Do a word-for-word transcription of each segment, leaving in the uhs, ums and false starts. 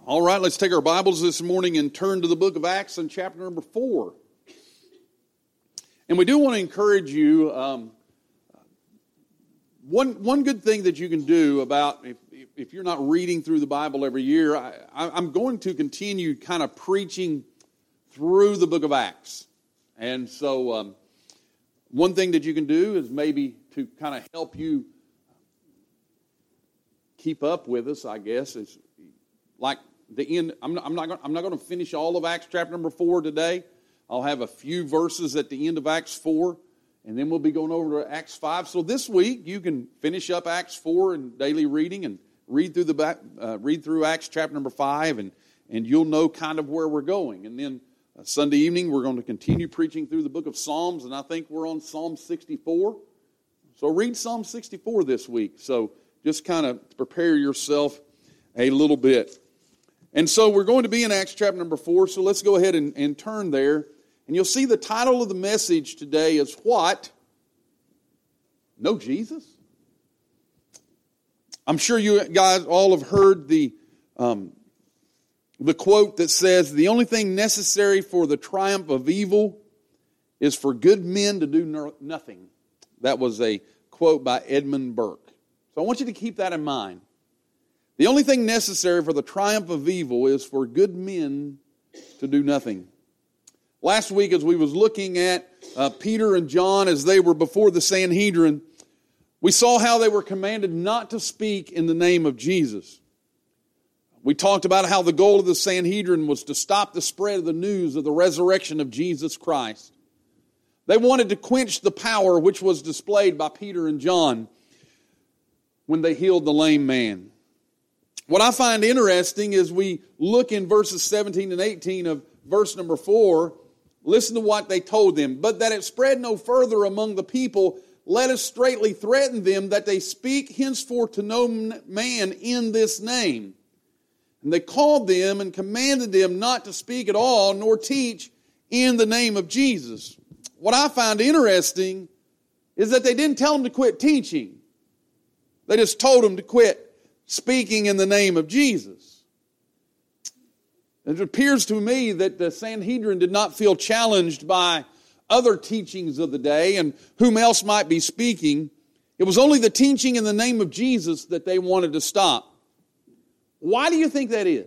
All right, let's take our Bibles this morning and turn to the book of Acts in chapter number four. And we do want to encourage you, um, one one good thing that you can do about, if, if you're not reading through the Bible every year, I, I'm going to continue kind of preaching through the book of Acts. And so um, one thing that you can do is maybe to kind of help you keep up with us, I guess, is like the end. I'm not, I'm not, I'm not going to finish all of Acts chapter number four today. I'll have a few verses at the end of Acts four, and then we'll be going over to Acts five. So this week you can finish up Acts four in daily reading and read through the back, uh, read through Acts chapter number five, and and you'll know kind of where we're going. And then uh, Sunday evening we're going to continue preaching through the book of Psalms, and I think we're on Psalm sixty-four. So read Psalm sixty-four this week. So just kind of prepare yourself a little bit. And so we're going to be in Acts chapter number four, so let's go ahead and, and turn there. And you'll see the title of the message today is what? Know Jesus? I'm sure you guys all have heard the, um, the quote that says, the only thing necessary for the triumph of evil is for good men to do no, nothing. That was a quote by Edmund Burke. So I want you to keep that in mind. The only thing necessary for the triumph of evil is for good men to do nothing. Last week, as we was looking at uh, Peter and John as they were before the Sanhedrin, we saw how they were commanded not to speak in the name of Jesus. We talked about how the goal of the Sanhedrin was to stop the spread of the news of the resurrection of Jesus Christ. They wanted to quench the power which was displayed by Peter and John when they healed the lame man. What I find interesting is we look in verses seventeen and eighteen of verse number four. Listen to what they told them. But that it spread no further among the people, let us straitly threaten them that they speak henceforth to no man in this name. And they called them and commanded them not to speak at all, nor teach in the name of Jesus. What I find interesting is that they didn't tell them to quit teaching. They just told them to quit speaking in the name of Jesus. It appears to me that the Sanhedrin did not feel challenged by other teachings of the day and whom else might be speaking. It was only the teaching in the name of Jesus that they wanted to stop. Why do you think that is?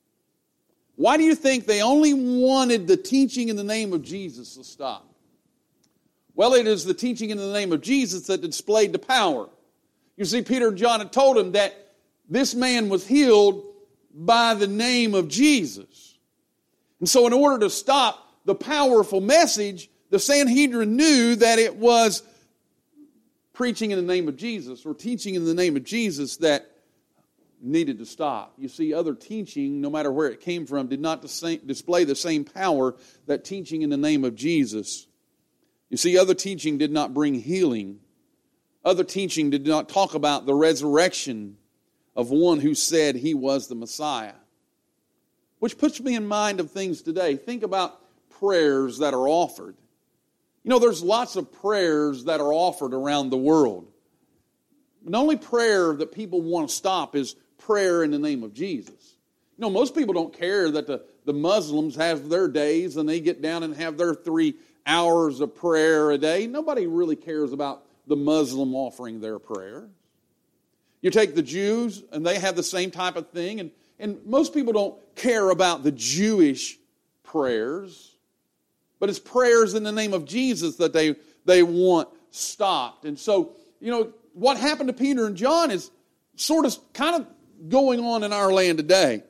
Why do you think they only wanted the teaching in the name of Jesus to stop? Well, it is the teaching in the name of Jesus that displayed the power. You see, Peter and John had told him that this man was healed by the name of Jesus. And so in order to stop the powerful message, the Sanhedrin knew that it was preaching in the name of Jesus or teaching in the name of Jesus that needed to stop. You see, other teaching, no matter where it came from, did not display the same power that teaching in the name of Jesus. You see, other teaching did not bring healing. Other teaching did not talk about the resurrection of one who said he was the Messiah. Which puts me in mind of things today. Think about prayers that are offered. You know, there's lots of prayers that are offered around the world. The only prayer that people want to stop is prayer in the name of Jesus. You know, most people don't care that the, the Muslims have their days and they get down and have their three hours of prayer a day. Nobody really cares about the Muslim offering their prayer. You take the Jews, and they have the same type of thing, and, and most people don't care about the Jewish prayers, but it's prayers in the name of Jesus that they, they want stopped. And so, you know, what happened to Peter and John is sort of kind of going on in our land today.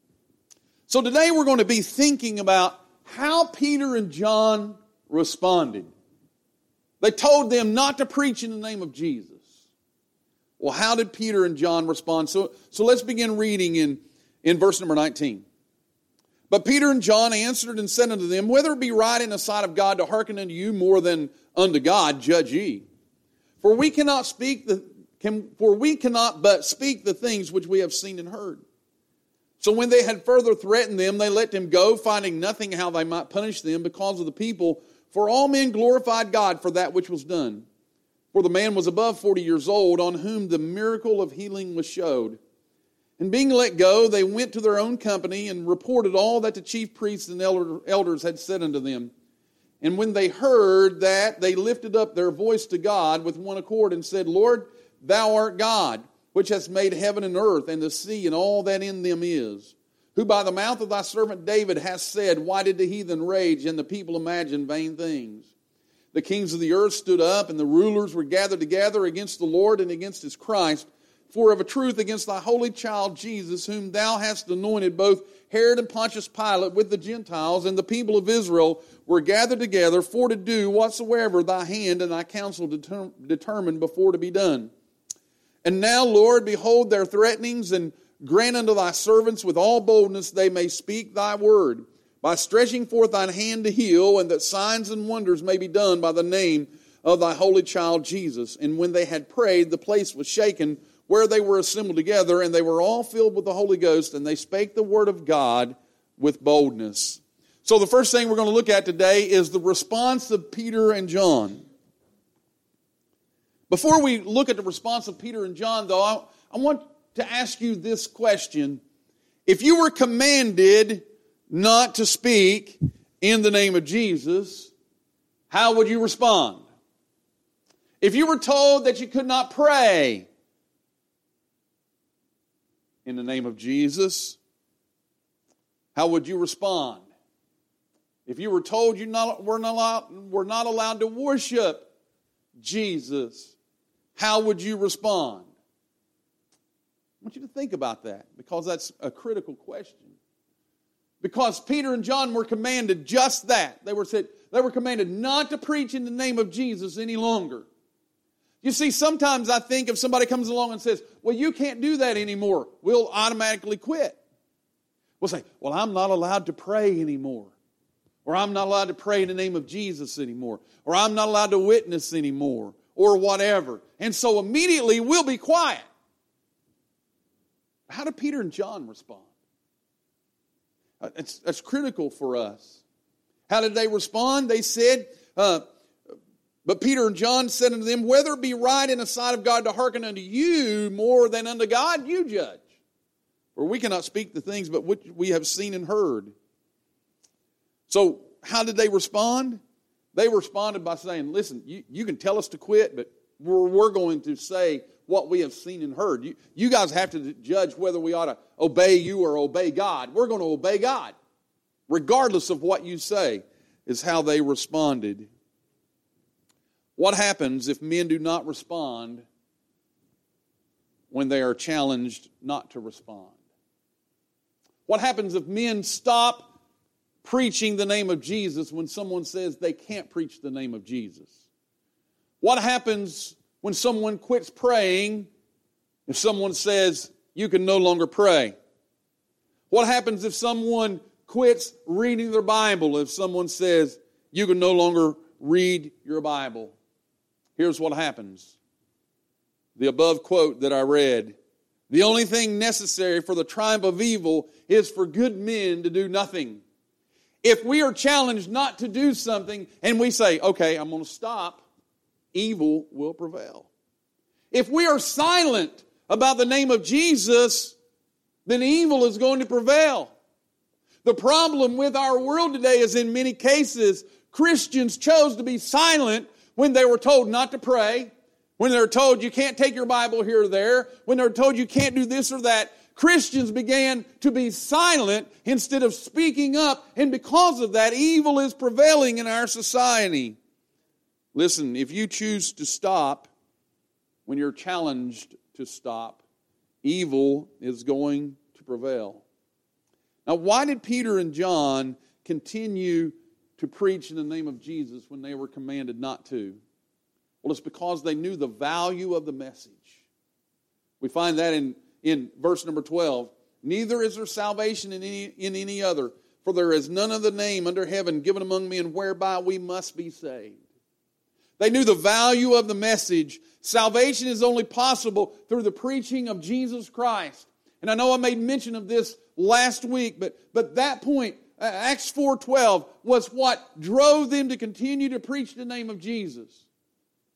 So today we're going to be thinking about how Peter and John responded. They told them not to preach in the name of Jesus. Well, how did Peter and John respond? So, so let's begin reading in, in verse number nineteen. But Peter and John answered and said unto them, whether it be right in the sight of God to hearken unto you more than unto God, judge ye. For we cannot speak the can, for we cannot but speak the things which we have seen and heard. So when they had further threatened them, they let them go, finding nothing how they might punish them because of the people. For all men glorified God for that which was done. For the man was above forty years old, on whom the miracle of healing was showed. And being let go, they went to their own company and reported all that the chief priests and elder, elders had said unto them. And when they heard that, they lifted up their voice to God with one accord and said, Lord, thou art God, which hast made heaven and earth and the sea and all that in them is, who by the mouth of thy servant David hast said, why did the heathen rage and the people imagine vain things? The kings of the earth stood up, and the rulers were gathered together against the Lord and against his Christ, for of a truth against thy holy child Jesus, whom thou hast anointed, both Herod and Pontius Pilate with the Gentiles and the people of Israel were gathered together for to do whatsoever thy hand and thy counsel deter- determined before to be done. And now, Lord, behold their threatenings, and grant unto thy servants with all boldness they may speak thy word, by stretching forth thine hand to heal, and that signs and wonders may be done by the name of thy holy child Jesus. And when they had prayed, the place was shaken where they were assembled together, and they were all filled with the Holy Ghost, and they spake the word of God with boldness. So the first thing we're going to look at today is the response of Peter and John. Before we look at the response of Peter and John, though, I, I want to ask you this question. If you were commanded not to speak in the name of Jesus, how would you respond? If you were told that you could not pray in the name of Jesus, how would you respond? If you were told you not, were, not allowed, were not allowed to worship Jesus, how would you respond? I want you to think about that, because that's a critical question. Because Peter and John were commanded just that. They were said they were commanded not to preach in the name of Jesus any longer. You see, sometimes I think if somebody comes along and says, well, you can't do that anymore, we'll automatically quit. We'll say, well, I'm not allowed to pray anymore. Or I'm not allowed to pray in the name of Jesus anymore. Or I'm not allowed to witness anymore. Or whatever. And so immediately we'll be quiet. How did Peter and John respond? It's, that's critical for us. How did they respond? They said, uh, but Peter and John said unto them, whether it be right in the sight of God to hearken unto you more than unto God, you judge. For we cannot speak the things but which we have seen and heard. So how did they respond? They responded by saying, listen, you, you can tell us to quit, but we're, we're going to say what we have seen and heard. You, you guys have to judge whether we ought to obey you or obey God. We're going to obey God, regardless of what you say, is how they responded. What happens if men do not respond when they are challenged not to respond? What happens if men stop preaching the name of Jesus when someone says they can't preach the name of Jesus? What happens when someone quits praying if someone says you can no longer pray? What happens if someone quits reading their Bible if someone says you can no longer read your Bible? Here's what happens. The above quote that I read, the only thing necessary for the triumph of evil is for good men to do nothing. If we are challenged not to do something and we say, okay, I'm going to stop, evil will prevail. If we are silent about the name of Jesus, then evil is going to prevail. The problem with our world today is in many cases, Christians chose to be silent when they were told not to pray, when they were told you can't take your Bible here or there, when they were told you can't do this or that. Christians began to be silent instead of speaking up, and because of that, evil is prevailing in our society. Listen, if you choose to stop when you're challenged to stop, evil is going to prevail. Now, why did Peter and John continue to preach in the name of Jesus when they were commanded not to? Well, it's because they knew the value of the message. We find that in, in verse number twelve. Neither is there salvation in any, in any other, for there is none other name under heaven given among men whereby we must be saved. They knew the value of the message. Salvation is only possible through the preaching of Jesus Christ. And I know I made mention of this last week, but, but that point, Acts four twelve, was what drove them to continue to preach the name of Jesus.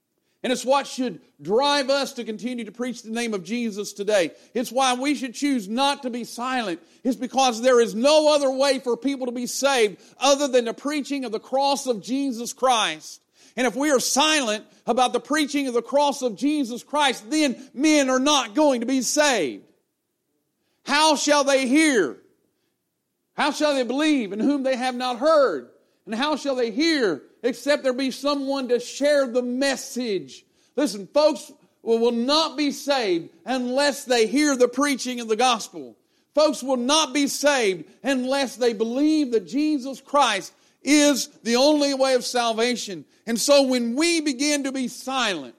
And it's what should drive us to continue to preach the name of Jesus today. It's why we should choose not to be silent. It's because there is no other way for people to be saved other than the preaching of the cross of Jesus Christ. And if we are silent about the preaching of the cross of Jesus Christ, then men are not going to be saved. How shall they hear? How shall they believe in whom they have not heard? And how shall they hear except there be someone to share the message? Listen, folks will not be saved unless they hear the preaching of the gospel. Folks will not be saved unless they believe that Jesus Christ is the only way of salvation. And so when we begin to be silent,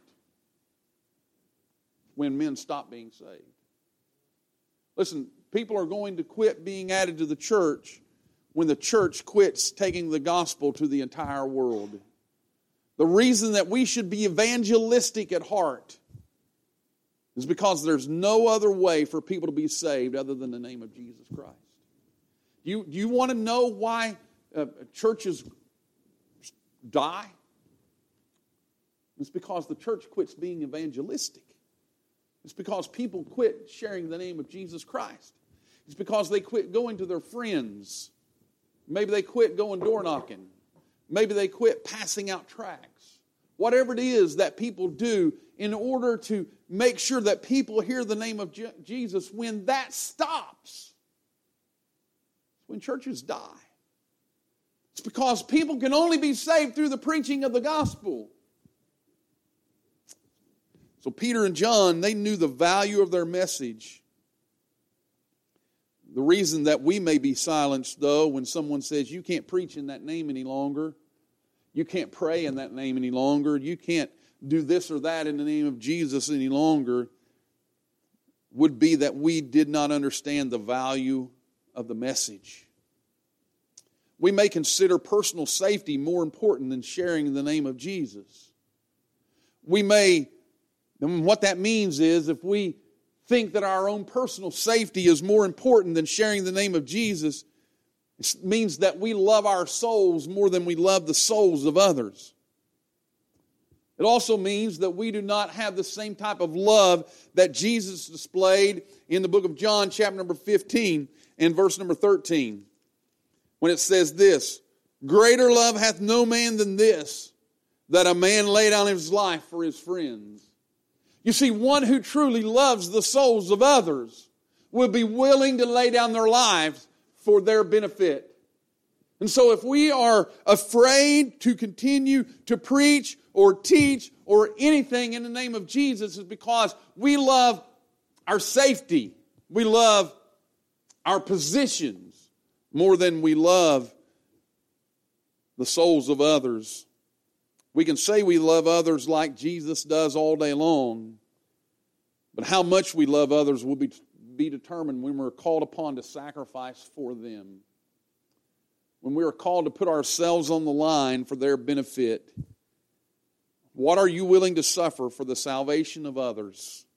when men stop being saved. Listen, people are going to quit being added to the church when the church quits taking the gospel to the entire world. The reason that we should be evangelistic at heart is because there's no other way for people to be saved other than the name of Jesus Christ. You, you want to know why uh, churches die? It's because the church quits being evangelistic. It's because people quit sharing the name of Jesus Christ. It's because they quit going to their friends. Maybe they quit going door knocking. Maybe they quit passing out tracts. Whatever it is that people do in order to make sure that people hear the name of Je- Jesus, when that stops, when churches die. It's because people can only be saved through the preaching of the gospel. So Peter and John, they knew the value of their message. The reason that we may be silenced, though, when someone says, you can't preach in that name any longer, you can't pray in that name any longer, you can't do this or that in the name of Jesus any longer, would be that we did not understand the value of the message. We may consider personal safety more important than sharing the name of Jesus. We may, and what that means is if we think that our own personal safety is more important than sharing the name of Jesus, it means that we love our souls more than we love the souls of others. It also means that we do not have the same type of love that Jesus displayed in the book of John, chapter number fifteen, and verse number thirteen, when it says this, greater love hath no man than this, that a man lay down his life for his friends. You see, one who truly loves the souls of others will be willing to lay down their lives for their benefit. And so if we are afraid to continue to preach or teach or anything in the name of Jesus, it's because we love our safety. We love our positions more than we love the souls of others. We can say we love others like Jesus does all day long, but how much we love others will be, be determined when we're called upon to sacrifice for them. When we are called to put ourselves on the line for their benefit. What are you willing to suffer for the salvation of others?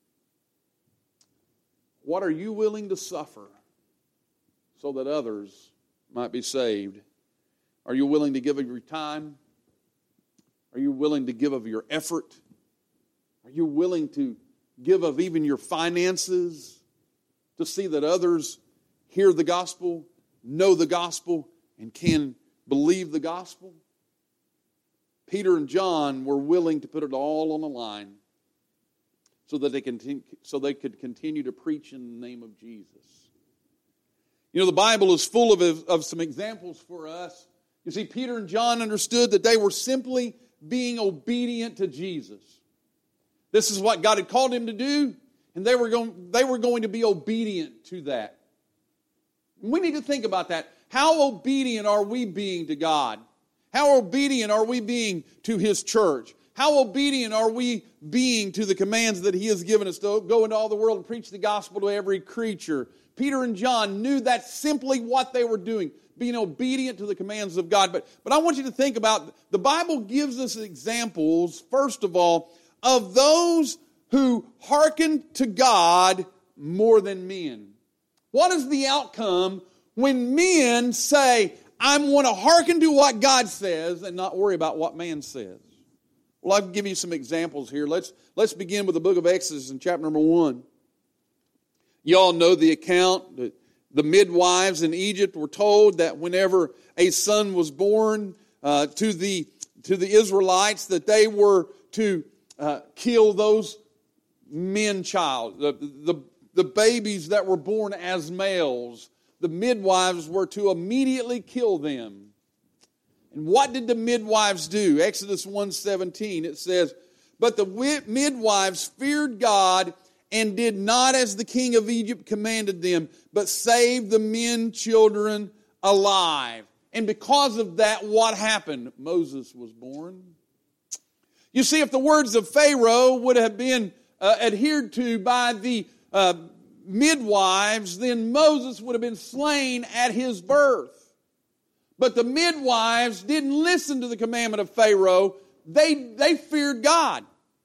What are you willing to suffer so that others might be saved? Are you willing to give of your time? Are you willing to give of your effort? Are you willing to give of even your finances to see that others hear the gospel, know the gospel, and can believe the gospel? Peter and John were willing to put it all on the line so that they continue, so they could continue to preach in the name of Jesus. You know, the Bible is full of, of some examples for us. You see, Peter and John understood that they were simply being obedient to Jesus. This is what God had called him to do, and they were going, they were going to be obedient to that. And we need to think about that. How obedient are we being to God? How obedient are we being to His church? How obedient are we being to the commands that He has given us to go into all the world and preach the gospel to every creature? Peter and John knew that's simply what they were doing, being obedient to the commands of God. But, but I want you to think about, the Bible gives us examples, first of all, of those who hearken to God more than men. What is the outcome when men say, I want to hearken to what God says and not worry about what man says? Well, I'll give you some examples here. Let's, let's begin with the book of Exodus in chapter number one. You all know the account that the midwives in Egypt were told that whenever a son was born uh, to the to the Israelites, that they were to uh, kill those men child, the, the the babies that were born as males. The midwives were to immediately kill them. And what did the midwives do? Exodus one seventeen, it says, "But the midwives feared God and did not as the king of Egypt commanded them, but saved the men children alive." And because of that, what happened? Moses was born. You see, if the words of Pharaoh would have been uh, adhered to by the uh, midwives, then Moses would have been slain at his birth. But the midwives didn't listen to the commandment of Pharaoh. They, they feared God.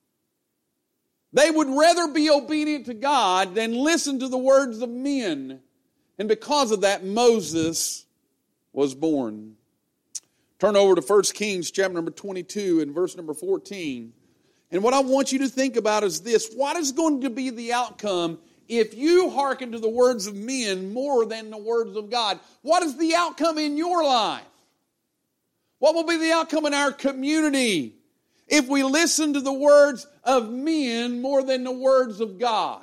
They would rather be obedient to God than listen to the words of men. And because of that, Moses was born. Turn over to First Kings chapter number twenty-two and verse number fourteen. And what I want you to think about is this. What is going to be the outcome if you hearken to the words of men more than the words of God? What is the outcome in your life? What will be the outcome in our community if we listen to the words of men more than the words of God?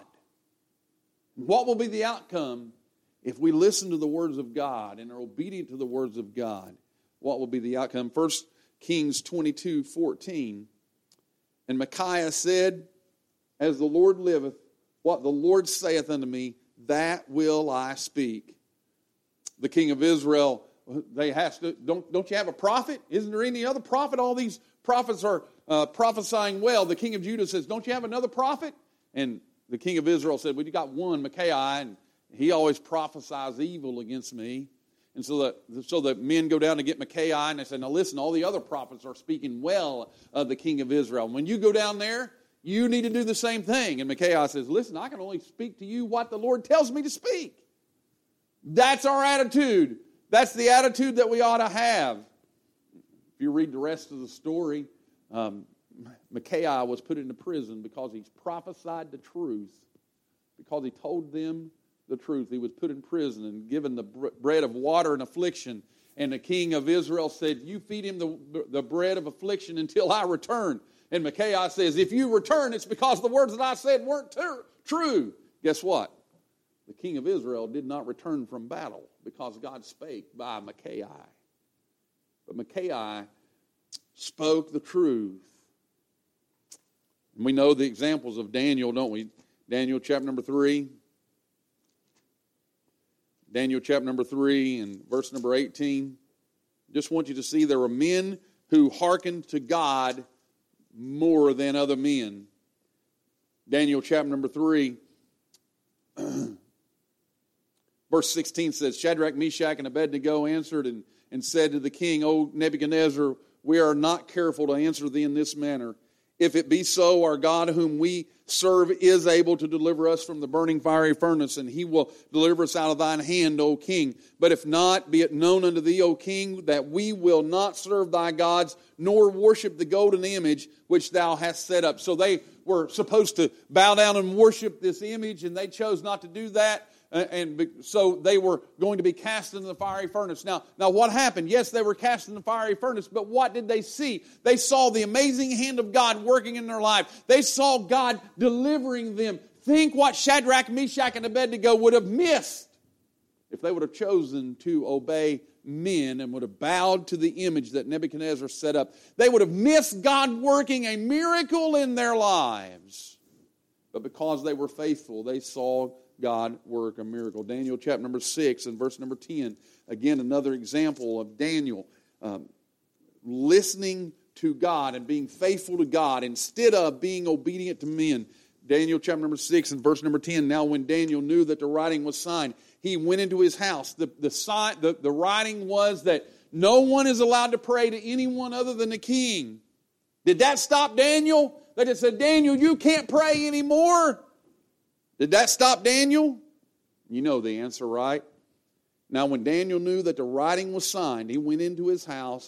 What will be the outcome if we listen to the words of God and are obedient to the words of God? What will be the outcome? First Kings twenty-two fourteen. "And Micaiah said, As the Lord liveth, what the Lord saith unto me, that will I speak." The king of Israel, they have to, don't, don't you have a prophet? Isn't there any other prophet? All these prophets are uh, prophesying well. The king of Judah says, "Don't you have another prophet?" And the king of Israel said, "Well, you got one, Micaiah, and he always prophesies evil against me." And so that so the men go down to get Micaiah, and they say, "Now listen, all the other prophets are speaking well of the king of Israel. When you go down there, you need to do the same thing." And Micaiah says, "Listen, I can only speak to you what the Lord tells me to speak." That's our attitude. That's the attitude that we ought to have. If you read the rest of the story, um, Micaiah was put into prison because he's prophesied the truth, because he told them the truth. He was put in prison and given the bread of water and affliction. And the king of Israel said, "You feed him the, the bread of affliction until I return." And Micaiah says, "If you return, it's because the words that I said weren't ter- true." Guess what? The king of Israel did not return from battle because God spake by Micaiah. But Micaiah spoke the truth. And we know the examples of Daniel, don't we? Daniel chapter number three. Daniel chapter number three and verse number eighteen. Just want you to see there were men who hearkened to God more than other men. Daniel chapter number three, verse sixteen says, "Shadrach, Meshach, and Abednego answered and, and said to the king, O Nebuchadnezzar, we are not careful to answer thee in this manner. If it be so, our God whom we serve is able to deliver us from the burning fiery furnace, and he will deliver us out of thine hand, O king. But if not, be it known unto thee, O king, that we will not serve thy gods, nor worship the golden image which thou hast set up." So they were supposed to bow down and worship this image, and they chose not to do that. And so they were going to be cast into the fiery furnace. Now, now what happened? Yes, they were cast in the fiery furnace, but what did they see? They saw the amazing hand of God working in their life. They saw God delivering them. Think what Shadrach, Meshach, and Abednego would have missed if they would have chosen to obey men and would have bowed to the image that Nebuchadnezzar set up. They would have missed God working a miracle in their lives. But because they were faithful, they saw God work a miracle. Daniel chapter number six and verse number ten. Again, another example of Daniel um, listening to God and being faithful to God instead of being obedient to men. Daniel chapter number six and verse number ten. "Now when Daniel knew that the writing was signed, he went into his house." The, the, sign, the, the writing was that no one is allowed to pray to anyone other than the king. Did that stop Daniel? They just said, "Daniel, you can't pray anymore." Did that stop Daniel? You know the answer, right? "Now when Daniel knew that the writing was signed, he went into his house,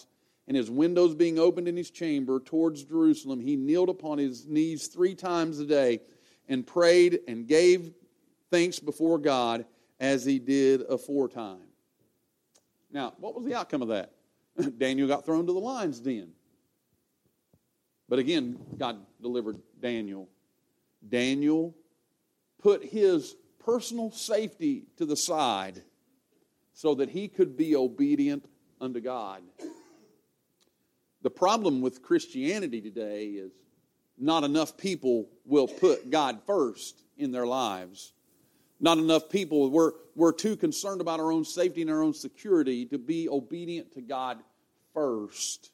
and his windows being opened in his chamber towards Jerusalem, he kneeled upon his knees three times a day and prayed and gave thanks before God as he did aforetime. Now, what was the outcome of that? Daniel got thrown to the lion's den. But again, God delivered Daniel. Daniel put his personal safety to the side so that he could be obedient unto God. The problem with Christianity today is not enough people will put God first in their lives. Not enough people, we're, we're too concerned about our own safety and our own security to be obedient to God first.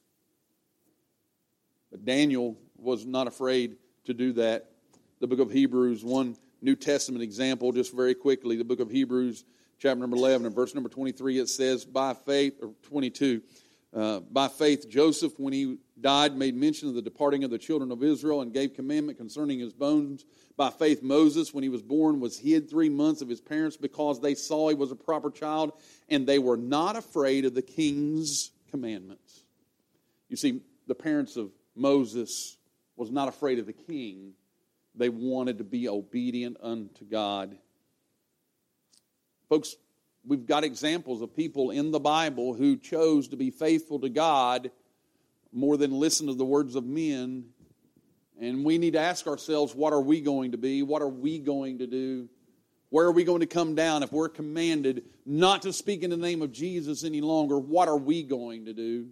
But Daniel was not afraid to do that. The book of Hebrews, one New Testament example, just very quickly. The book of Hebrews, chapter number eleven, and verse number twenty-three, it says, by faith, or twenty-two, uh, by faith Joseph, when he died, made mention of the departing of the children of Israel and gave commandment concerning his bones. By faith Moses, when he was born, was hid three months of his parents because they saw he was a proper child, and they were not afraid of the king's commandments. You see, the parents of Moses was not afraid of the king. They wanted to be obedient unto God. Folks, we've got examples of people in the Bible who chose to be faithful to God more than listen to the words of men. And we need to ask ourselves, what are we going to be? What are we going to do? Where are we going to come down if we're commanded not to speak in the name of Jesus any longer? What are we going to do?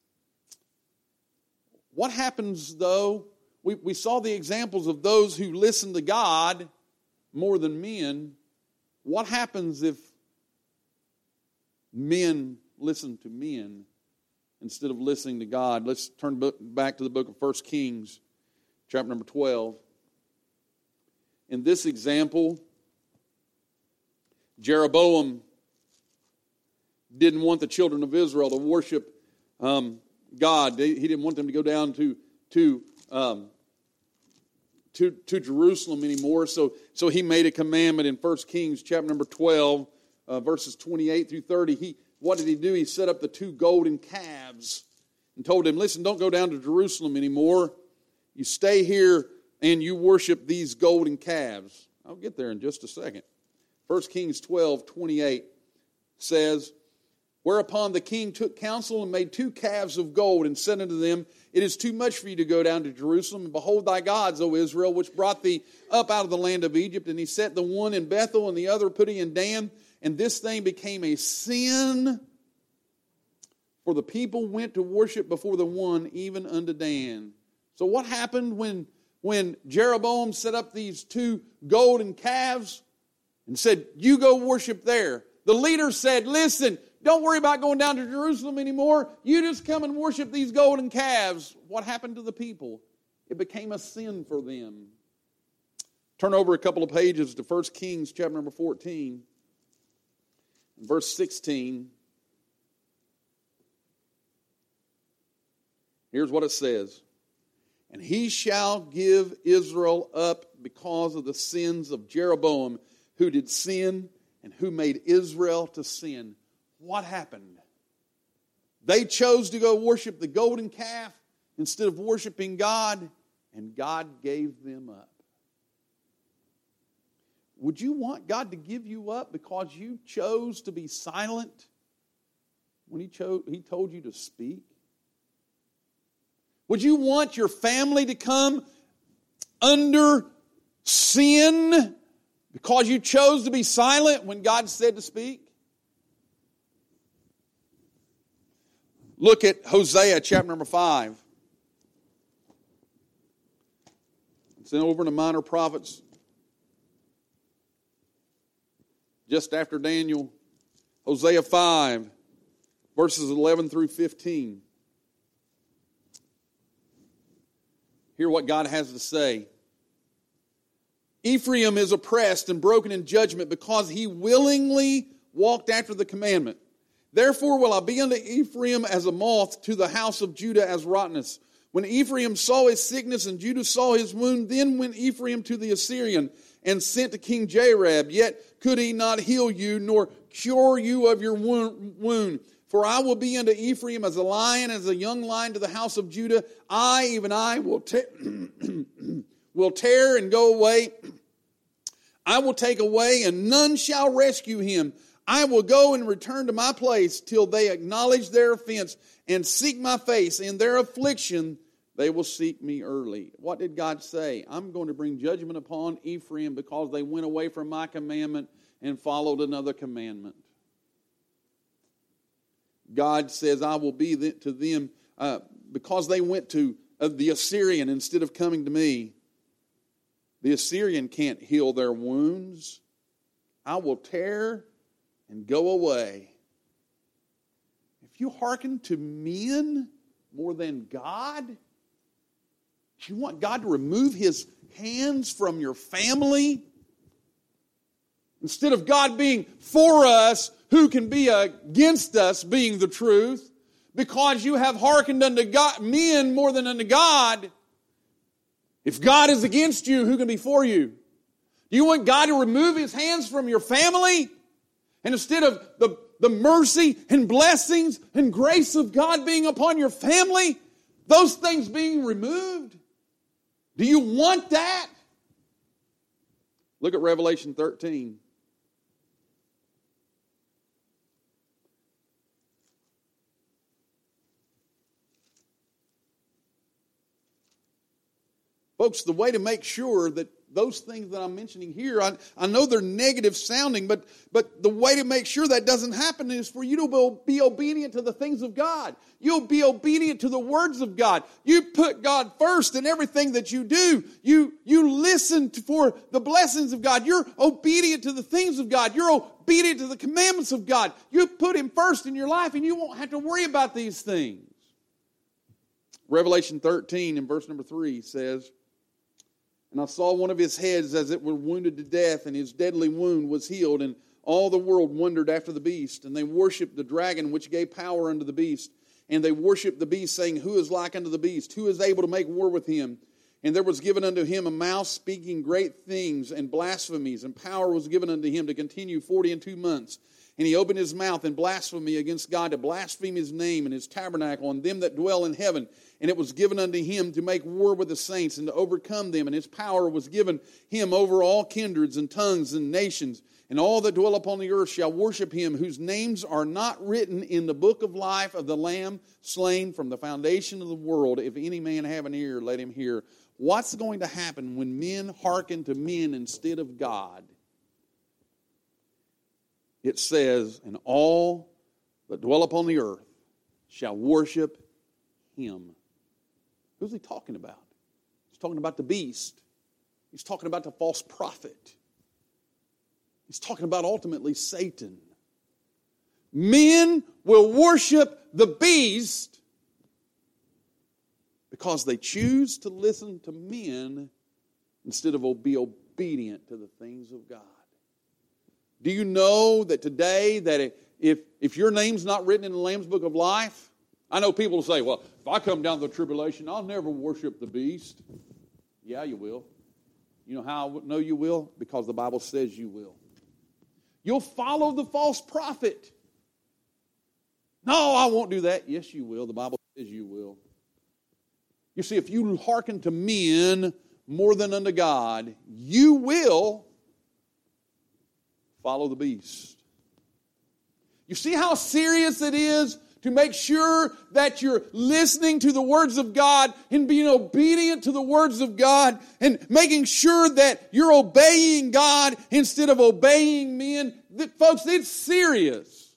What happens, though? We, we saw the examples of those who listen to God more than men. What happens if men listen to men instead of listening to God? Let's turn back to the book of First Kings, chapter number twelve. In this example, Jeroboam didn't want the children of Israel to worship um, God. He didn't want them to go down to to um, to, to Jerusalem anymore. So so he made a commandment in First Kings chapter number twelve, uh, verses twenty-eight through thirty. He what did he do? He set up the two golden calves and told them, listen, don't go down to Jerusalem anymore. You stay here and you worship these golden calves. I'll get there in just a second. First Kings twelve, twenty-eight says, whereupon the king took counsel and made two calves of gold and said unto them, it is too much for you to go down to Jerusalem, and behold thy gods, O Israel, which brought thee up out of the land of Egypt. And he set the one in Bethel and the other put he in Dan. And this thing became a sin, for the people went to worship before the one, even unto Dan. So what happened when, when Jeroboam set up these two golden calves and said, you go worship there? The leader said, listen, don't worry about going down to Jerusalem anymore. You just come and worship these golden calves. What happened to the people? It became a sin for them. Turn over a couple of pages to First Kings chapter number fourteen. Verse sixteen. Here's what it says. And he shall give Israel up because of the sins of Jeroboam, who did sin and who made Israel to sin. What happened? They chose to go worship the golden calf instead of worshiping God, and God gave them up. Would you want God to give you up because you chose to be silent when He chose, He told you to speak? Would you want your family to come under sin because you chose to be silent when God said to speak? Look at Hosea chapter number five. It's over in the Minor Prophets. Just after Daniel, Hosea five, verses eleven through fifteen. Hear what God has to say. Ephraim is oppressed and broken in judgment because he willingly walked after the commandment. Therefore will I be unto Ephraim as a moth, to the house of Judah as rottenness. When Ephraim saw his sickness and Judah saw his wound, then went Ephraim to the Assyrian and sent to King Jareb. Yet could he not heal you, nor cure you of your wound. For I will be unto Ephraim as a lion, as a young lion to the house of Judah. I, even I, will, te- will tear and go away. I will take away, and none shall rescue him. I will go and return to my place till they acknowledge their offense and seek my face. In their affliction, they will seek me early. What did God say? I'm going to bring judgment upon Ephraim because they went away from my commandment and followed another commandment. God says, I will be to them, uh, because they went to uh, the Assyrian instead of coming to me. The Assyrian can't heal their wounds. I will tear and go away. If you hearken to men more than God, you want God to remove His hands from your family? Instead of God being for us, who can be against us being the truth? Because you have hearkened unto God, men more than unto God. If God is against you, who can be for you? Do you want God to remove His hands from your family? And instead of the, the mercy and blessings and grace of God being upon your family, those things being removed? Do you want that? Look at Revelation thirteen. Folks, the way to make sure that those things that I'm mentioning here, I, I know they're negative sounding, but, but the way to make sure that doesn't happen is for you to be obedient to the things of God. You'll be obedient to the words of God. You put God first in everything that you do. You, you listen to, for the blessings of God. You're obedient to the things of God. You're obedient to the commandments of God. You put Him first in your life and you won't have to worry about these things. Revelation thirteen in verse number three says, and I saw one of his heads as it were wounded to death, and his deadly wound was healed, and all the world wondered after the beast. And they worshipped the dragon which gave power unto the beast. And they worshipped the beast, saying, Who is like unto the beast? Who is able to make war with him? And there was given unto him a mouth speaking great things and blasphemies, and power was given unto him to continue forty and two months. And he opened his mouth in blasphemy against God, to blaspheme His name and His tabernacle and them that dwell in heaven. And it was given unto him to make war with the saints and to overcome them. And his power was given him over all kindreds and tongues and nations. And all that dwell upon the earth shall worship him, whose names are not written in the book of life of the Lamb slain from the foundation of the world. If any man have an ear, let him hear. What's going to happen when men hearken to men instead of God? It says, and all that dwell upon the earth shall worship him. Who's he talking about? He's talking about the beast. He's talking about the false prophet. He's talking about ultimately Satan. Men will worship the beast because they choose to listen to men instead of be obedient to the things of God. Do you know that today, that if, if your name's not written in the Lamb's Book of Life, I know people say, well, if I come down the tribulation, I'll never worship the beast. Yeah, you will. You know how I know you will? Because the Bible says you will. You'll follow the false prophet. No, I won't do that. Yes, you will. The Bible says you will. You see, if you hearken to men more than unto God, you will follow the beast. You see how serious it is to make sure that you're listening to the words of God and being obedient to the words of God and making sure that you're obeying God instead of obeying men. Folks, it's serious.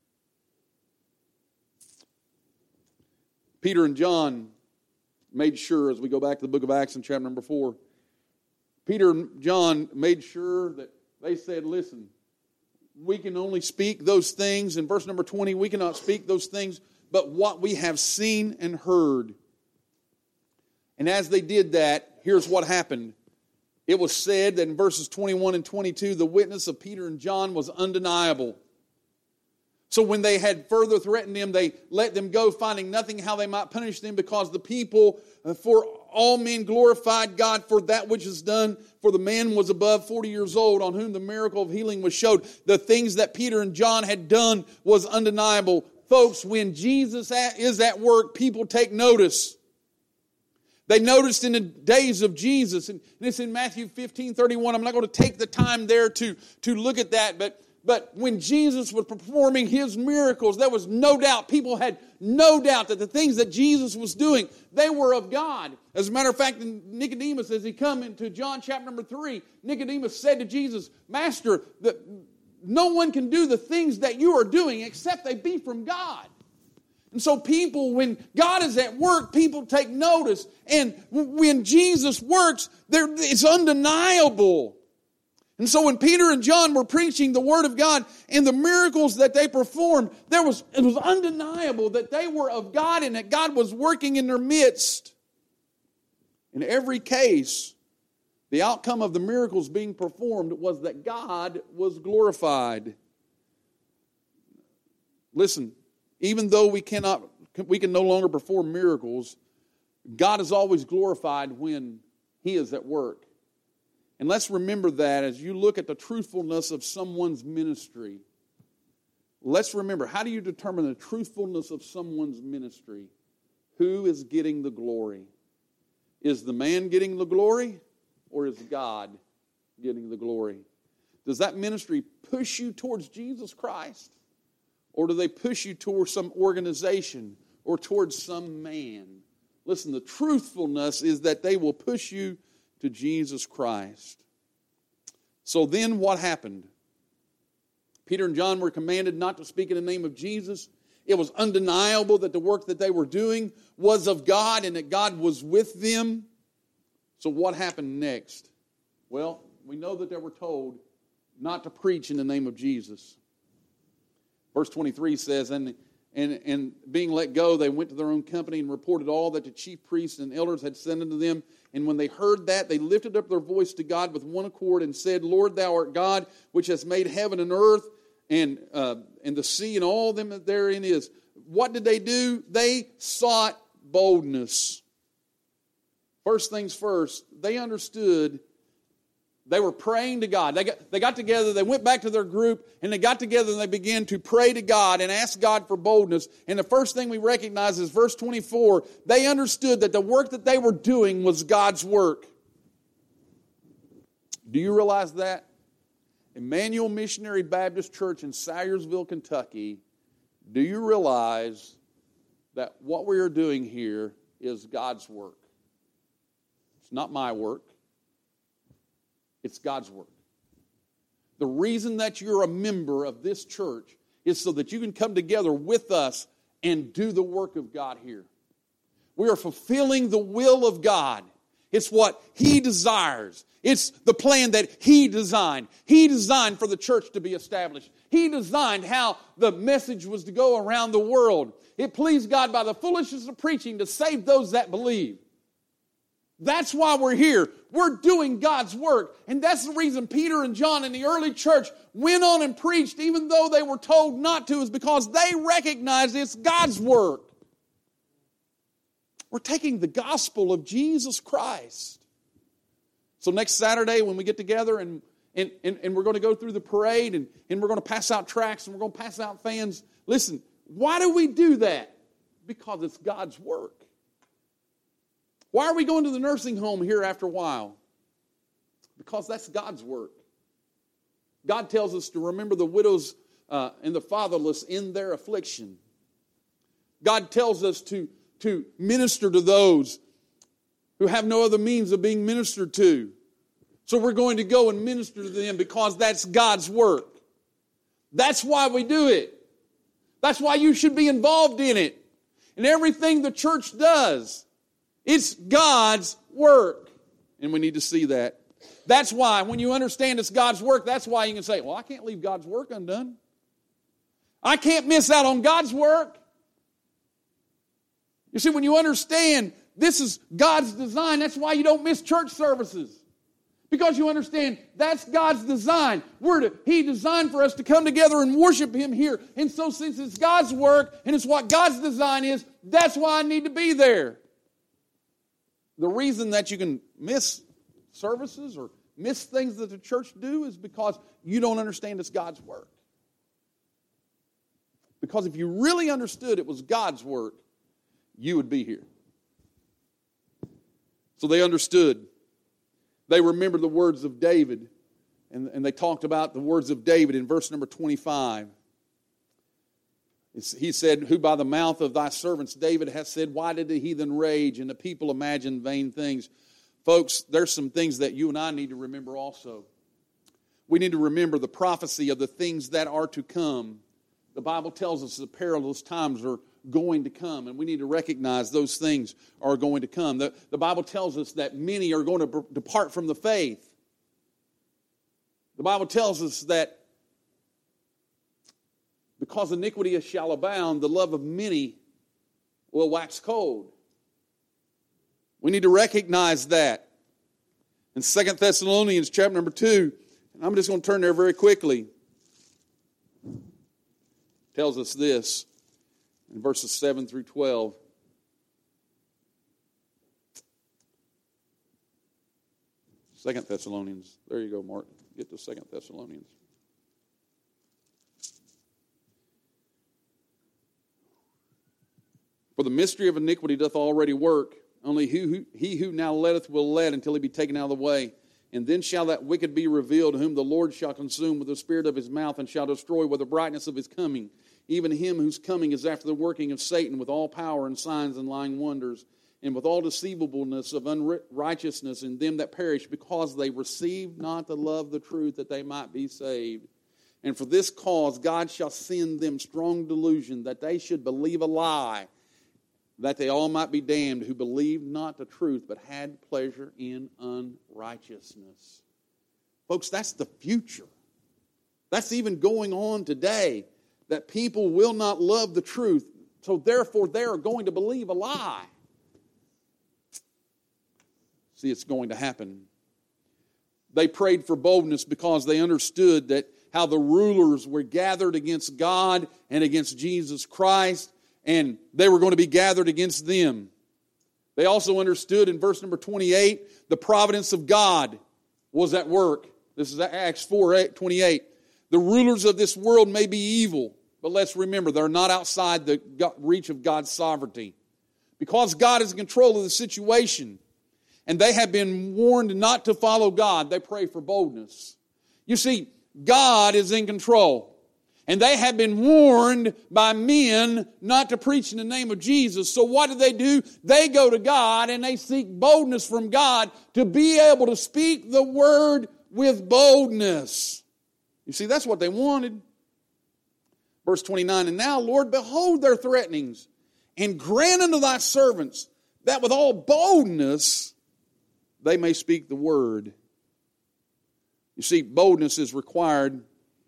Peter and John made sure, as we go back to the book of Acts in chapter number four, Peter and John made sure that they said, listen, we can only speak those things. In verse number twenty, we cannot speak those things, but what we have seen and heard. And as they did that, here's what happened. It was said that in verses twenty-one and twenty-two, the witness of Peter and John was undeniable. So when they had further threatened them, they let them go, finding nothing how they might punish them, because the people, uh, for all men glorified God for that which is done. For the man was above forty years old, on whom the miracle of healing was showed. The things that Peter and John had done was undeniable. folks, when Jesus is at work, people take notice. They noticed in the days of Jesus, and it's in Matthew fifteen thirty-one. I'm not going to take the time there to, to look at that, but, but when Jesus was performing His miracles, there was no doubt, people had no doubt that the things that Jesus was doing, they were of God. As a matter of fact, Nicodemus, as he come into John chapter number three, Nicodemus said to Jesus, Master, the, no one can do the things that you are doing except they be from God. And so people, when God is at work, people take notice. And when Jesus works, it's undeniable. And so when Peter and John were preaching the Word of God and the miracles that they performed, there was it was undeniable that they were of God and that God was working in their midst. In every case, the outcome of the miracles being performed was that God was glorified. Listen, even though we cannot, we can no longer perform miracles, God is always glorified when He is at work. And let's remember that as you look at the truthfulness of someone's ministry. Let's remember, how do you determine the truthfulness of someone's ministry? Who is getting the glory? Is the man getting the glory, or is God getting the glory? Does that ministry push you towards Jesus Christ? Or do they push you towards some organization or towards some man? Listen, the truthfulness is that they will push you to Jesus Christ. So then what happened? Peter and John were commanded not to speak in the name of Jesus. It was undeniable that the work that they were doing was of God and that God was with them. So what happened next? Well, we know that they were told not to preach in the name of Jesus. Verse twenty-three says, and, and, and being let go, they went to their own company and reported all that the chief priests and elders had said unto them. And when they heard that, they lifted up their voice to God with one accord and said, Lord, thou art God, which hast made heaven and earth and, uh, and the sea and all them that therein is. What did they do? They sought boldness. First things first, they understood. They were praying to God. They got, they got together, they went back to their group, and they got together and they began to pray to God and ask God for boldness. And the first thing we recognize is verse twenty-four. They understood that the work that they were doing was God's work. Do you realize that? Emmanuel Missionary Baptist Church in Salyersville, Kentucky, do you realize that what we are doing here is God's work? It's not my work. It's God's work. The reason that you're a member of this church is so that you can come together with us and do the work of God here. We are fulfilling the will of God. It's what He desires. It's the plan that He designed. He designed for the church to be established. He designed how the message was to go around the world. It pleased God by the foolishness of preaching to save those that believe. That's why we're here. We're doing God's work. And that's the reason Peter and John in the early church went on and preached even though they were told not to, is because they recognized it's God's work. We're taking the gospel of Jesus Christ. So next Saturday when we get together and, and, and, and we're going to go through the parade and, and we're going to pass out tracts and we're going to pass out fans. Listen, why do we do that? Because it's God's work. Why are we going to the nursing home here after a while? Because that's God's work. God tells us to remember the widows uh, and the fatherless in their affliction. God tells us to, to minister to those who have no other means of being ministered to. So we're going to go and minister to them because that's God's work. That's why we do it. That's why you should be involved in it. And everything the church does, it's God's work. And we need to see that. That's why when you understand it's God's work, that's why you can say, well, I can't leave God's work undone. I can't miss out on God's work. You see, when you understand this is God's design, that's why you don't miss church services. Because you understand that's God's design. We're to, He designed for us to come together and worship Him here. And so since it's God's work and it's what God's design is, that's why I need to be there. The reason that you can miss services or miss things that the church do is because you don't understand it's God's work. Because if you really understood it was God's work, you would be here. So they understood. They remembered the words of David. And, and they talked about the words of David in verse number twenty-five. It's, he said, who by the mouth of thy servants David hath said, why did the heathen rage and the people imagine vain things? Folks, there's some things that you and I need to remember also. We need to remember the prophecy of the things that are to come. The Bible tells us the perilous times are going to come, and we need to recognize those things are going to come. The, the Bible tells us that many are going to depart from the faith. The Bible tells us that because iniquity shall abound, the love of many will wax cold. We need to recognize that. In Second Thessalonians chapter number two, and I'm just going to turn there very quickly, tells us this in verses seven through twelve. Second Thessalonians. There you go, Mark. Get to Second Thessalonians. For the mystery of iniquity doth already work. Only he who, he who now letteth will let until he be taken out of the way. And then shall that wicked be revealed, whom the Lord shall consume with the spirit of his mouth, and shall destroy with the brightness of his coming. Even him whose coming is after the working of Satan, with all power and signs and lying wonders, and with all deceivableness of unrighteousness in them that perish, because they received not the love of the truth, that they might be saved. And for this cause God shall send them strong delusion, that they should believe a lie, that they all might be damned, who believed not the truth, but had pleasure in unrighteousness. Folks, that's the future. That's even going on today, that people will not love the truth, so therefore they are going to believe a lie. See, it's going to happen. They prayed for boldness because they understood that how the rulers were gathered against God and against Jesus Christ, and they were going to be gathered against them. They also understood in verse number twenty-eight, the providence of God was at work. This is Acts four twenty-eight. The rulers of this world may be evil, but let's remember, they're not outside the reach of God's sovereignty. Because God is in control of the situation, and they have been warned not to follow God, they pray for boldness. You see, God is in control. And they have been warned by men not to preach in the name of Jesus. So what do they do? They go to God and they seek boldness from God to be able to speak the word with boldness. You see, that's what they wanted. Verse twenty-nine, and now, Lord, behold their threatenings, and grant unto thy servants that with all boldness they may speak the word. You see, boldness is required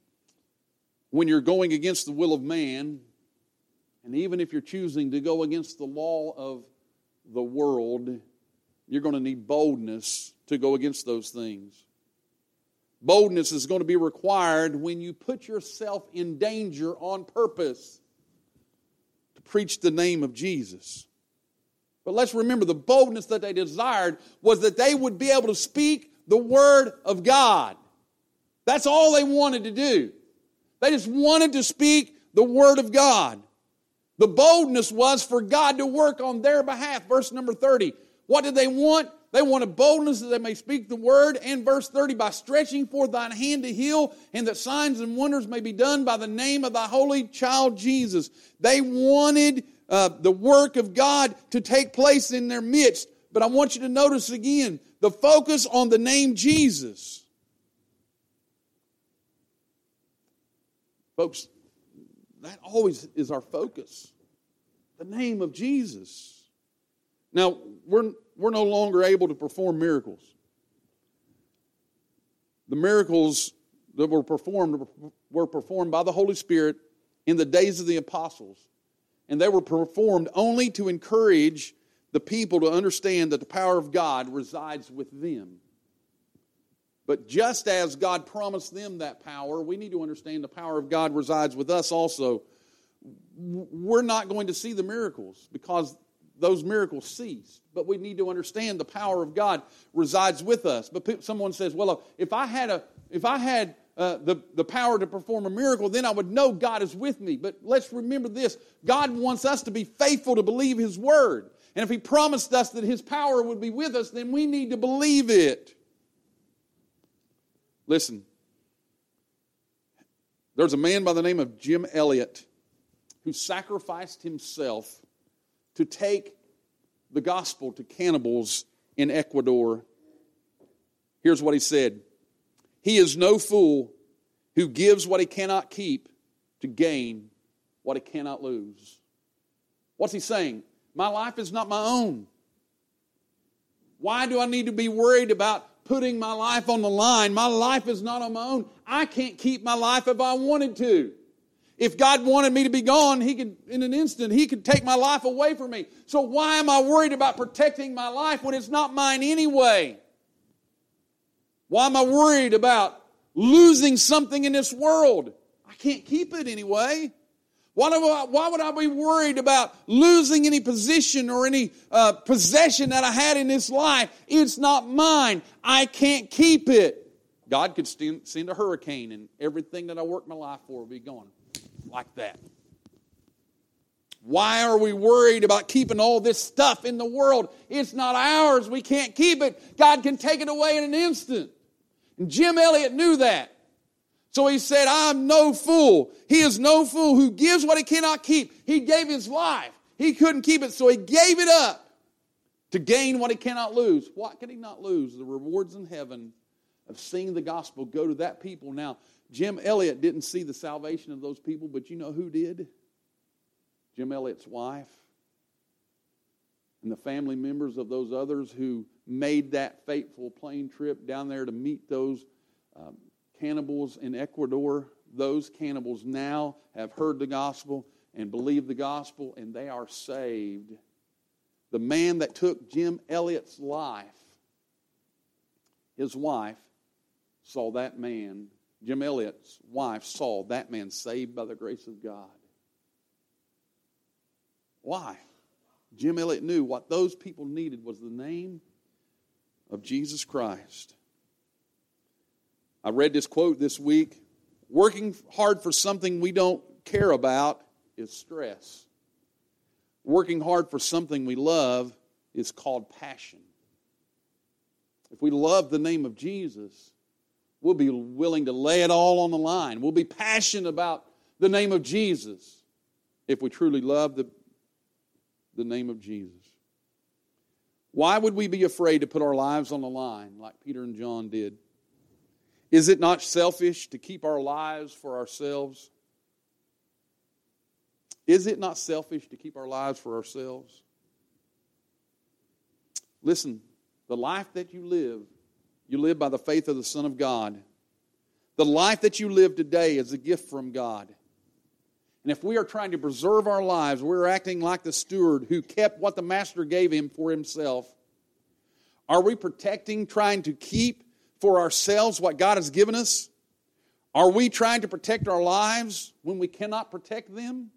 when you're going against the will of man, and even if you're choosing to go against the law of the world, you're going to need boldness to go against those things. Boldness is going to be required when you put yourself in danger on purpose to preach the name of Jesus. But let's remember, the boldness that they desired was that they would be able to speak the word of God. That's all they wanted to do. They just wanted to speak the word of God. The boldness was for God to work on their behalf. Verse number thirty. What did they want? They wanted boldness that they may speak the word. And verse thirty, by stretching forth thine hand to heal, and that signs and wonders may be done by the name of thy holy child Jesus. They wanted uh, the work of God to take place in their midst. But I want you to notice again, the focus on the name Jesus. Folks, that always is our focus. The name of Jesus. Now, we're, we're no longer able to perform miracles. The miracles that were performed were performed by the Holy Spirit in the days of the apostles. And they were performed only to encourage the people to understand that the power of God resides with them. But just as God promised them that power, we need to understand the power of God resides with us also. We're not going to see the miracles because those miracles ceased. But we need to understand the power of God resides with us. But someone says, well, if I had a, if I had uh, the, the power to perform a miracle, then I would know God is with me. But let's remember this. God wants us to be faithful to believe His Word. And if He promised us that His power would be with us, then we need to believe it. Listen. There's a man by the name of Jim Elliot who sacrificed himself to take the gospel to cannibals in Ecuador. Here's what he said. He is no fool who gives what he cannot keep to gain what he cannot lose. What's he saying? My life is not my own. Why do I need to be worried about putting my life on the line? My life is not on my own. I can't keep my life if I wanted to. If God wanted me to be gone, He could, in an instant, He could take my life away from me. So why am I worried about protecting my life when it's not mine anyway? Why am I worried about losing something in this world? I can't keep it anyway. Why, do I, why would I be worried about losing any position or any uh, possession that I had in this life? It's not mine. I can't keep it. God could send, send a hurricane and everything that I worked my life for would be gone like that. Why are we worried about keeping all this stuff in the world? It's not ours. We can't keep it. God can take it away in an instant. And Jim Elliot knew that. So he said, I'm no fool. He is no fool who gives what he cannot keep. He gave his life. He couldn't keep it, so he gave it up to gain what he cannot lose. What can he not lose? The rewards in heaven of seeing the gospel go to that people. Now, Jim Elliot didn't see the salvation of those people, but you know who did? Jim Elliot's wife and the family members of those others who made that fateful plane trip down there to meet those um, cannibals in Ecuador. Those cannibals now have heard the gospel and believe the gospel, and they are saved. The man that took Jim Elliot's life, his wife, saw that man, Jim Elliot's wife saw that man saved by the grace of God. Why? Jim Elliot knew what those people needed was the name of Jesus Christ. I read this quote this week. Working hard for something we don't care about is stress. Working hard for something we love is called passion. If we love the name of Jesus, we'll be willing to lay it all on the line. We'll be passionate about the name of Jesus if we truly love the, the name of Jesus. Why would we be afraid to put our lives on the line like Peter and John did? Is it not selfish to keep our lives for ourselves? Is it not selfish to keep our lives for ourselves? Listen, the life that you live, you live by the faith of the Son of God. The life that you live today is a gift from God. And if we are trying to preserve our lives, we're acting like the steward who kept what the master gave him for himself. Are we protecting, trying to keep for ourselves what God has given us? Are we trying to protect our lives when we cannot protect them?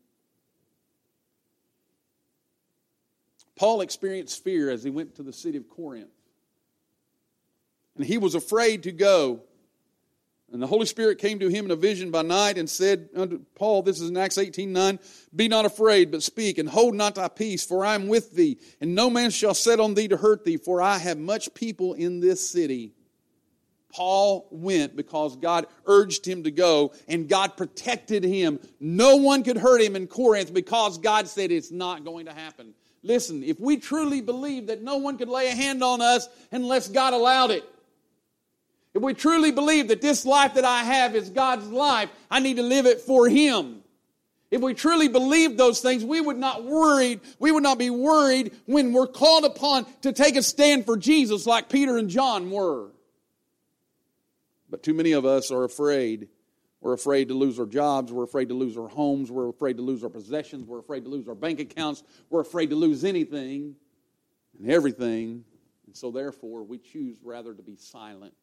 Paul experienced fear as he went to the city of Corinth. And he was afraid to go. And the Holy Spirit came to him in a vision by night and said unto Paul, this is in Acts eighteen nine, be not afraid, but speak, and hold not thy peace, for I am with thee, and no man shall set on thee to hurt thee, for I have much people in this city. Paul went because God urged him to go, and God protected him. No one could hurt him in Corinth because God said it's not going to happen. Listen, if we truly believe that no one could lay a hand on us unless God allowed it, if we truly believe that this life that I have is God's life, I need to live it for Him. If we truly believe those things, we would not worried, we would not be worried when we're called upon to take a stand for Jesus like Peter and John were. But too many of us are afraid. We're afraid to lose our jobs. We're afraid to lose our homes. We're afraid to lose our possessions. We're afraid to lose our bank accounts. We're afraid to lose anything and everything. And so therefore, we choose rather to be silent.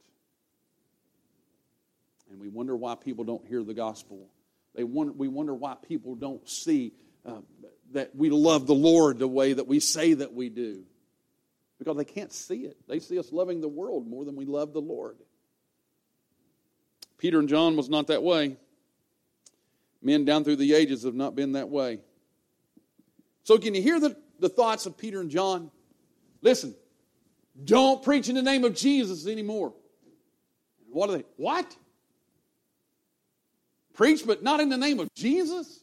And we wonder why people don't hear the gospel. They wonder, we wonder why people don't see uh, that we love the Lord the way that we say that we do. Because they can't see it. They see us loving the world more than we love the Lord. Peter and John was not that way. Men down through the ages have not been that way. So can you hear the, the thoughts of Peter and John? Listen, don't preach in the name of Jesus anymore. What are they? What? Preach, but not in the name of Jesus?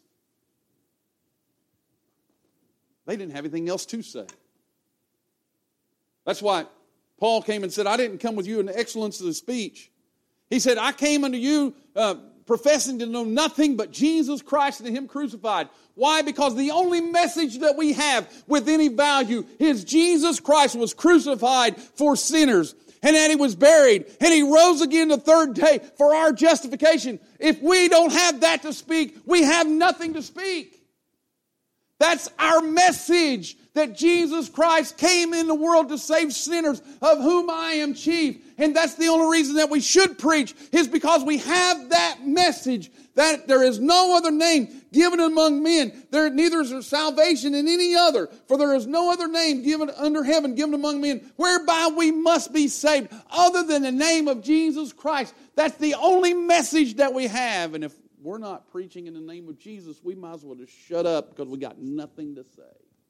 They didn't have anything else to say. That's why Paul came and said, I didn't come with you in the excellence of the speech. He said, I came unto you uh, professing to know nothing but Jesus Christ and Him crucified. Why? Because the only message that we have with any value is Jesus Christ was crucified for sinners, and that He was buried, and He rose again the third day for our justification. If we don't have that to speak, we have nothing to speak. That's our message, that Jesus Christ came in the world to save sinners, of whom I am chief. And that's the only reason that we should preach, is because we have that message, that there is no other name given among men. There neither is there salvation in any other, for there is no other name given under heaven given among men, whereby we must be saved, other than the name of Jesus Christ. That's the only message that we have. And if we're not preaching in the name of Jesus, we might as well just shut up, because we got nothing to say.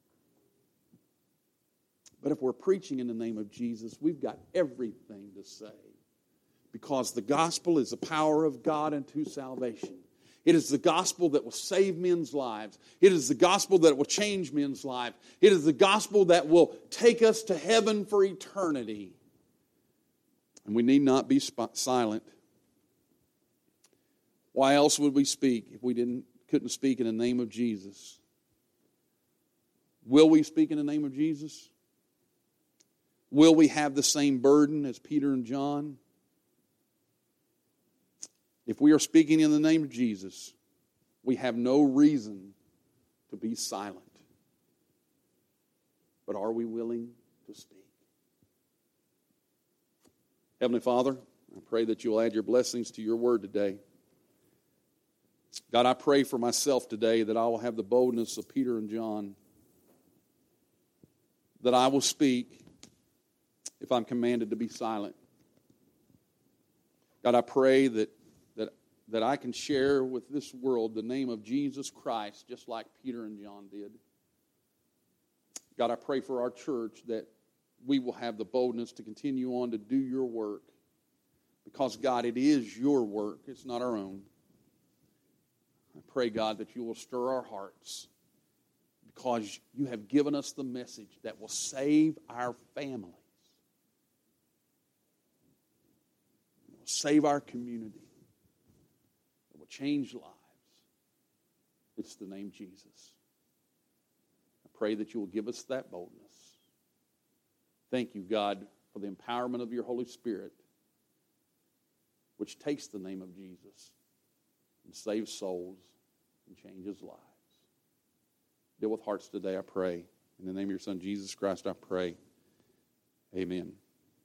But if we're preaching in the name of Jesus, we've got everything to say. Because the gospel is the power of God unto salvation. It is the gospel that will save men's lives. It is the gospel that will change men's lives. It is the gospel that will take us to heaven for eternity. And we need not be sp- silent. Why else would we speak if we didn't couldn't speak in the name of Jesus? Will we speak in the name of Jesus? Will we have the same burden as Peter and John? If we are speaking in the name of Jesus, we have no reason to be silent. But are we willing to speak? Heavenly Father, I pray that you'll add your blessings to your word today. God, I pray for myself today that I will have the boldness of Peter and John, that I will speak if I'm commanded to be silent. God, I pray that, that, that I can share with this world the name of Jesus Christ, just like Peter and John did. God, I pray for our church that we will have the boldness to continue on to do your work, because, God, it is your work. It's not our own. I pray, God, that you will stir our hearts, because you have given us the message that will save our families. It will save our community. It will change lives. It's the name Jesus. I pray that you will give us that boldness. Thank you, God, for the empowerment of your Holy Spirit, which takes the name of Jesus and saves souls and changes lives. Deal with hearts today, I pray. In the name of your Son, Jesus Christ, I pray. Amen.